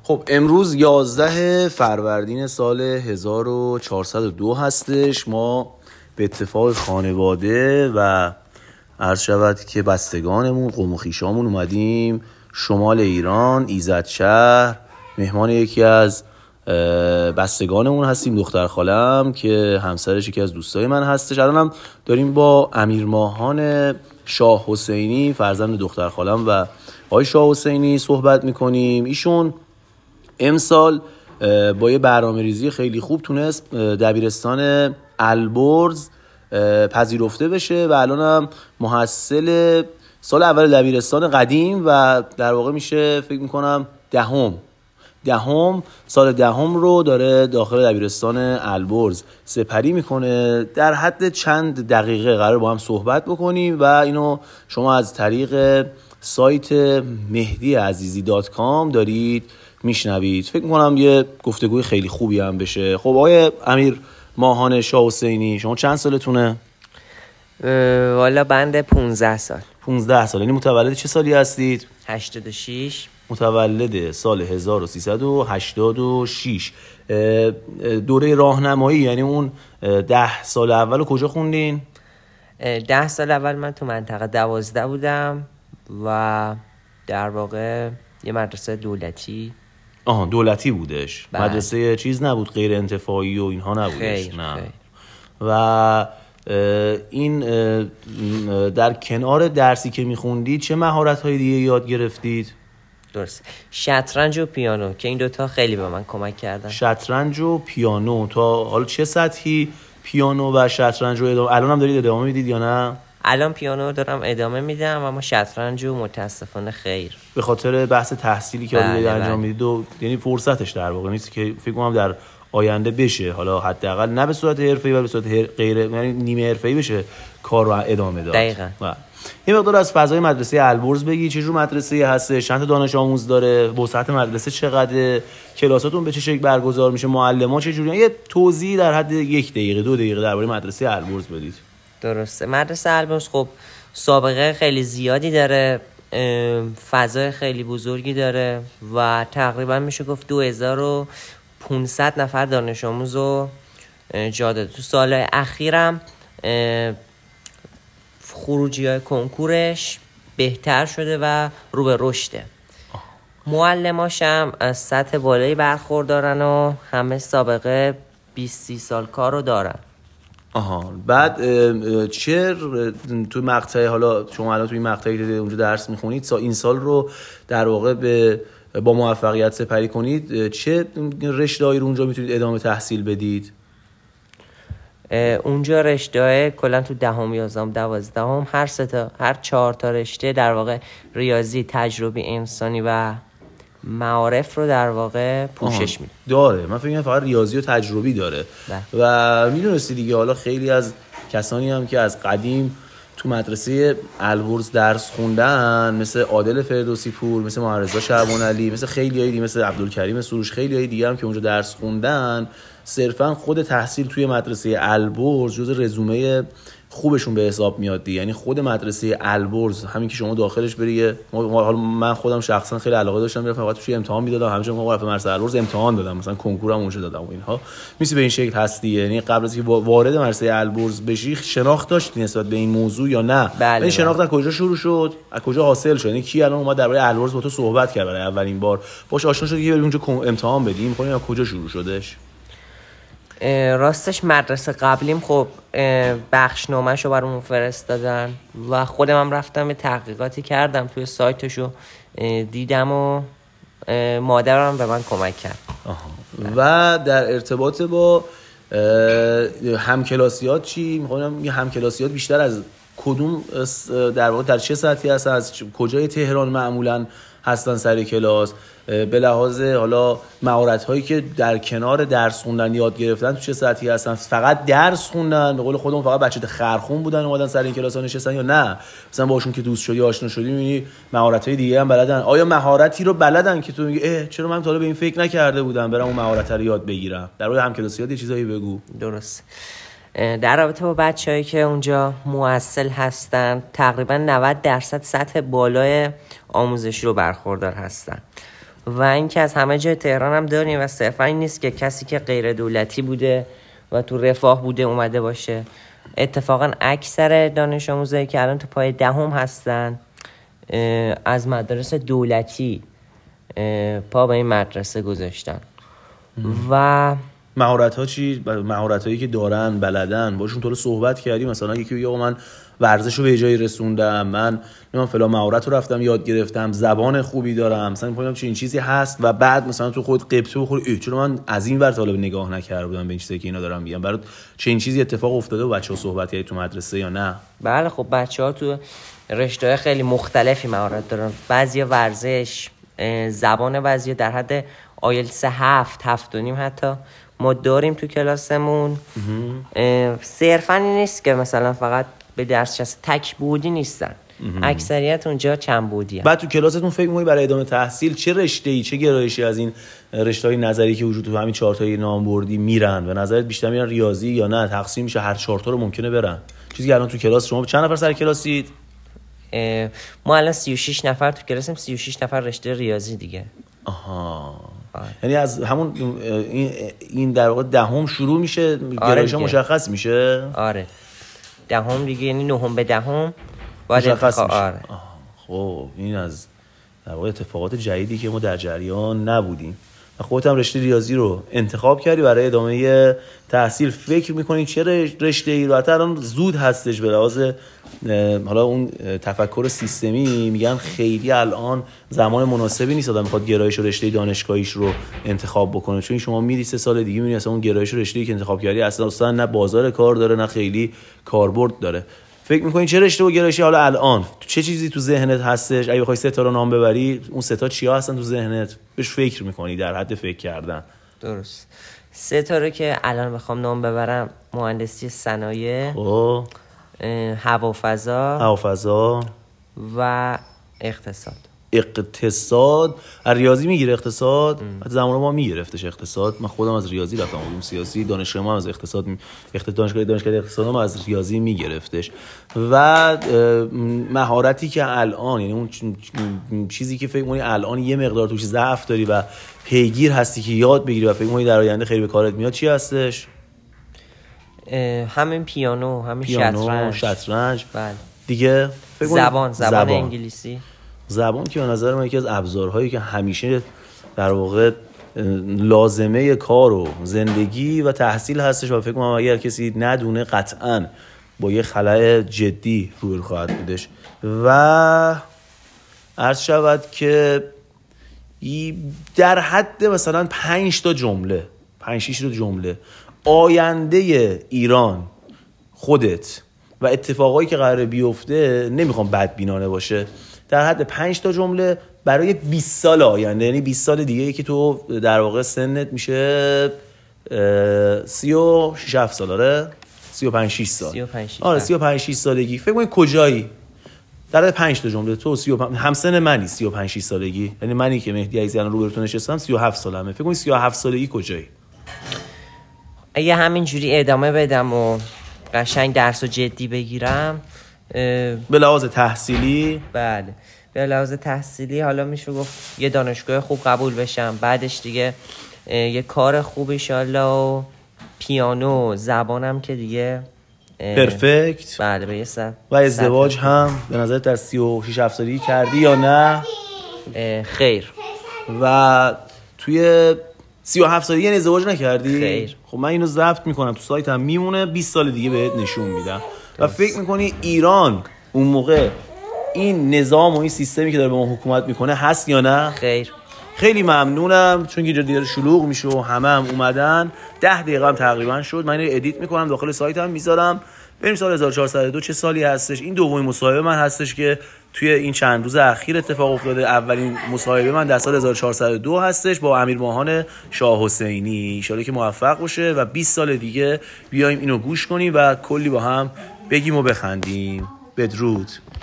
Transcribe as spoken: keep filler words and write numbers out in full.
خب امروز یازده فروردین سال هزار و چهارصد و دو هستش. ما به اتفاق خانواده و عرض شود که بستگانمون قوم و خویشامون اومدیم شمال ایران ایزدشهر، مهمان یکی از بستگانمون هستیم، دختر خالم که همسرش یکی از دوستای من هستش. الانم داریم با امیر ماهان شاه حسینی فرزند دختر خالم و آقای شاه حسینی صحبت میکنیم. ایشون امسال با یه برنامه‌ریزی خیلی خوب تونست دبیرستان البرز پذیرفته بشه و الان هم محصل سال اول دبیرستان قدیم و در واقع میشه فکر میکنم دهم دهم سال دهم رو داره داخل دبیرستان البرز سپری میکنه. در حد چند دقیقه قرار با هم صحبت بکنیم و اینو شما از طریق سایت مهدی عزیزی دات کام دارید میشنوید. فکر میکنم یه گفتگوی خیلی خوبی هم بشه. خب آقای امیر ماهان شاه حسینی، شما چند سالتونه؟ والا بنده پونزده سال. پونزده سال. یعنی متولد چه سالی هستید؟ هشتاد و شش. متولد سال هزار و سیصد و هشتاد و شش. دوره راهنمایی یعنی اون ده سال اول رو کجا خوندین؟ ده سال اول من تو منطقه دوازده بودم و در واقع یه مدرسه دولتی. آها دولتی بودش. بله. مدرسه چیز نبود، غیر انتفاعی و اینها نبودش؟ خیر نه. خیر. و این در کنار درسی که میخوندید چه مهارت‌های دیگه یاد گرفتید؟ درست. شطرنج و پیانو که این دوتا خیلی به من کمک کردن. شطرنج و پیانو. تا حالا چه سطحی پیانو و شطرنج رو ادامه الان هم دارید ادامه میدید یا نه؟ الان پیانو دارم ادامه میدم اما شطرنج رو متاسفانه خیر. به خاطر بحث تحصیلی که بله دارید انجام بله. میدید و یعنی فرصتش در واقع نیست که فکر کنم در آینده بشه، حالا حداقل نه به صورت حرفه‌ای ولی به صورت غیر یعنی نیمه حرفه‌ای بشه کار رو ادامه داد. دقیقاً. یه مقدار از فضای مدرسه البرز بگی، چه جور مدرسه‌ای هست، چند تا دانش آموز داره، وسعت مدرسه چقدره، کلاساتون به چه شکل برگزار میشه، معلم‌ها چه جوریان؟ یه توضیح در حد یک دقیقه دو دقیقه درباره مدرسه البرز بدید. درسته. مدرسه البرز خب سابقه خیلی زیادی داره، فضای خیلی بزرگی داره و تقریبا میشه گفت دو هزار و پانصد نفر دانش آموز رو جا داده. تو سال اخیرم خروجی های کنکورش بهتر شده و رو به رشده. معلماش هم از سطح بالایی برخوردارن و همه سابقه بیست سی سال کار رو دارن. آها. بعد چه تو مقطع، حالا شما الان تو این مقطعی که اونجا درس میخونید این سال رو در واقع به با موفقیت سپری کنید، چه رشته‌ای رو اونجا میتونید ادامه تحصیل بدید؟ اونجا رشته کلا تو دهم، یازدهم، دوازدهم هر سه تا هر چهار تا رشته در واقع ریاضی، تجربی انسانی و معارف رو در واقع پوشش میده. داره. من فکر می‌کنم فقط ریاضی و تجربی داره. ده. و میدونستی دیگه حالا خیلی از کسانی هم که از قدیم تو مدرسه البرز درس خوندن مثل عادل فردوسی پور، مثل معرضا شعبان علی، مثل خیلیای دیگه، مثل عبدالکریم سروش، خیلیای دیگه هم که اونجا درس خوندن، صرفا خود تحصیل توی مدرسه البرز جز رزومه خوبشون به حساب میاد دیگه. یعنی خود مدرسه البرز همین که شما داخلش بری، حالا من خودم شخصا خیلی علاقه داشتم میرفتم فقط توی امتحان میدادم، همیشه موقع رفتم مدرسه البرز امتحان دادم، مثلا کنکورم اونجا دادم و اینها. میسی به این شکل هستی؟ یعنی قبل از اینکه وارد مدرسه البرز بشی شناخت داشتی نسبت به این موضوع یا نه؟ بله. این شناخت از کجا شروع شد؟ از کجا حاصل شد؟ یعنی کی الان اومد درباره البرز با تو صحبت کرد برای اولین بار؟ باش آشنا شدی که بریم اونجا امتحان بدیم؟ می‌خوای از کجا شروع شدش؟ راستش مدرسه قبلیم خب بخشنامه‌شو برامون فرستادن و خودم هم رفتم تحقیقاتی کردم توی سایتشو دیدم و مادرم به من کمک کرد. آها. و در ارتباط با همکلاسیات چی؟ میخوام یه همکلاسیات بیشتر از کدوم در واقع در چه سطحی هستن، از کجای تهران معمولاً هستن سر کلاس، به لحاظ حالا مهارت هایی که در کنار درس خوندن یاد گرفتن تو چه سطحی هستن؟ فقط درس خوندن به قول خودمون فقط بچه خرخون بودن اومدن سر این کلاس ها نشستن یا نه مثلا باشون که دوست شدی آشنا شدی میبینی مهارت های دیگه هم بلدن؟ آیا مهارتی رو بلدن که تو میگی اه چرا من تا حالا به این فکر نکرده بودم برام اون مهارت رو یاد بگیرم؟ در مورد همکلاسیات یه چیزایی بگو. درست. در رابطه با بچه‌هایی که اونجا مؤثل هستن تقریبا نود درصد سطح بالای آموزشی رو برخوردار هستن و اینکه از همه جای تهران هم داریم و صرفا این نیست که کسی که غیر دولتی بوده و تو رفاه بوده اومده باشه. اتفاقا اکثر دانش آموزایی که الان تو پای دهم هستن از مدارس دولتی پا به این مدرسه گذاشتن. و مهارت ها چی؟ مهارت هایی که دارن بلدن باشون تو رو صحبت کردی؟ مثلا یکی بگه آقا من ورزش رو به جایی رسوندم، من نمیدونم فلان مهارت رو رفتم یاد گرفتم، زبان خوبی دارم، مثلا میگم چه این چیزی هست و بعد مثلا تو خود قبطه بخوری ای چرا من از این ور تا حالا نگاه نکرده بودم به این چیزی که اینا دارم میگم. برات چه این چیزی اتفاق افتاده و بچه‌ها صحبت کردی تو مدرسه یا نه؟ بله خب بچه‌ها تو رشته‌های خیلی مختلفی مهارت دارن. بعضیا ورزش، زبان، بعضیا در حد آیلتس هفت هفت و نیم حتی ما داریم تو کلاسمون. صرفا این نیست که مثلا فقط به درس چسب تک بودی نیستن، اکثریت اونجا چند بودی هم. بعد تو کلاستون فکر می‌کنی برای ادامه تحصیل چه رشته‌ای چه گرایشی از این رشته‌های نظری که وجود تو همین چهار تای نام بردی میرن؟ به نظرت بیشتر میرن ریاضی یا نه تقسیم میشه هر چهار تا رو ممکنه برن؟ چیزی که الان تو کلاس شما چند نفر سر کلاسید؟ ما الان سی و شش نفر تو کلاسیم، سی و شش نفر رشته ریاضی دیگه. آها. یعنی از همون این این در واقع دهم شروع میشه گرایش ها مشخص میشه. آره دهم دیگه، یعنی نهم به دهم باید مشخص میشه. آره. خب این از در واقع اتفاقات جدیدی که ما در جریان نبودیم. و خودت هم رشته ریاضی رو انتخاب کردی برای ادامه تحصیل. فکر میکنی چه رشته ای رو؟ حتی الان زود هستش به لحاظ حالا اون تفکر سیستمی میگن خیلی الان زمان مناسبی نیست آدم میخواد گرایش و رشته دانشگاهیش رو انتخاب بکنه، چون شما میری سه سال دیگه میبینی اصلا اون گرایش و رشته‌ای که انتخاب کردی اصلا اصلا نه بازار کار داره نه خیلی کاربرد داره. فکر میکنی چه رشته و گرایشی حالا الان چه چیزی تو ذهنت هستش؟ اگه بخوای سه تا رو نام ببری اون سه تا چیا هستن تو ذهنت؟ بهش فکر میکنی در حد فکر کردن؟ درست. سه تا رو که الان بخوام نام ببرم: مهندسی صنایع، خب هوافضا هوافضا و اقتصاد. اقتصاد ریاضی میگیره اقتصاد؟ زمان ما میگرفتش اقتصاد. من خودم از ریاضی رفتم علوم سیاسی، دانشگاه ما از اقتصاد اقتصاد دانشگاه دانشگاه اقتصاد ما از ریاضی میگرفتش. و مهارتی که الان، یعنی اون چیزی که فکر می‌کنی الان یه مقدار توش ضعف داری و پیگیر هستی که یاد بگیری و فکر می‌کنی در آینده خیلی به کارت میاد، چی هستش؟ همین پیانو، همین پیانو، شطرنج. شطرنج. بله. دیگه زبان، زبان زبان انگلیسی. زبان که به نظر من یکی از ابزارهایی که همیشه در واقع لازمه کار و زندگی و تحصیل هستش و فکر کنم اگر کسی ندونه قطعاً با یه خلأ جدی روبرو خواهد بودش. و عرض شود که در حد مثلا پنج تا جمله پنج شش تا جمله آینده ایران، خودت و اتفاقایی که قراره بیفته، نمیخوام بدبینانه باشه، در حد پنج تا جمله برای بیست سال آینده، یعنی بیست سال دیگه که تو در واقع سنت میشه سی و شش هفت سال، آره سی و پنج شش سال، آره سی و پنج شش سالگی، فکر کنید کجایی؟ در حد پنج تا جمله. تو سی و پنج همسن منی، سی و پنج شش سالگی، یعنی منی که مهدی عزیزی الان روبرتون نشستم سی و هفت سالمه، فکر کنید سی و هفت سالگی کجایی؟ اگه همینجوری ادامه بدم و قشنگ درس و جدی بگیرم به لحاظ تحصیلی، بله به لحاظ تحصیلی حالا میشه گفت یه دانشگاه خوب قبول بشم، بعدش دیگه یه کار خوب انشالله و پیانو، زبانم که دیگه پرفکت. بله به یه سر. و ازدواج هم به نظر در سی و شش هفت سالگی کردی یا نه؟ خیر. و توی سی و هفت سالگی یعنی ازدواج نکردی؟ خیر. خب من اینو ضبط میکنم تو سایتم میمونه، بیست سال دیگه بهت نشون میدم. و فکر میکنی ایران اون موقع این نظام و این سیستمی که داره به ما حکومت میکنه هست یا نه؟ خیر. خیلی ممنونم چون که دیگه شلوغ میشه و همه هم اومدن. ده دقیقه هم تقریبا شد. من اینو ادیت میکنم داخل سایتم میذارم. بریم سال هزار و چهارصد و دو چه سالی هستش. این دومین مصاحبه من هستش که توی این چند روز اخیر اتفاق افتاده. اولین مصاحبه من در سال هزار و چهارصد و دو هستش با امیر ماهان شاه حسینی. ان شاءالله که موفق باشه و بیست سال دیگه بیایم اینو گوش کنیم و کلی با هم بگیم و بخندیم. بدرود.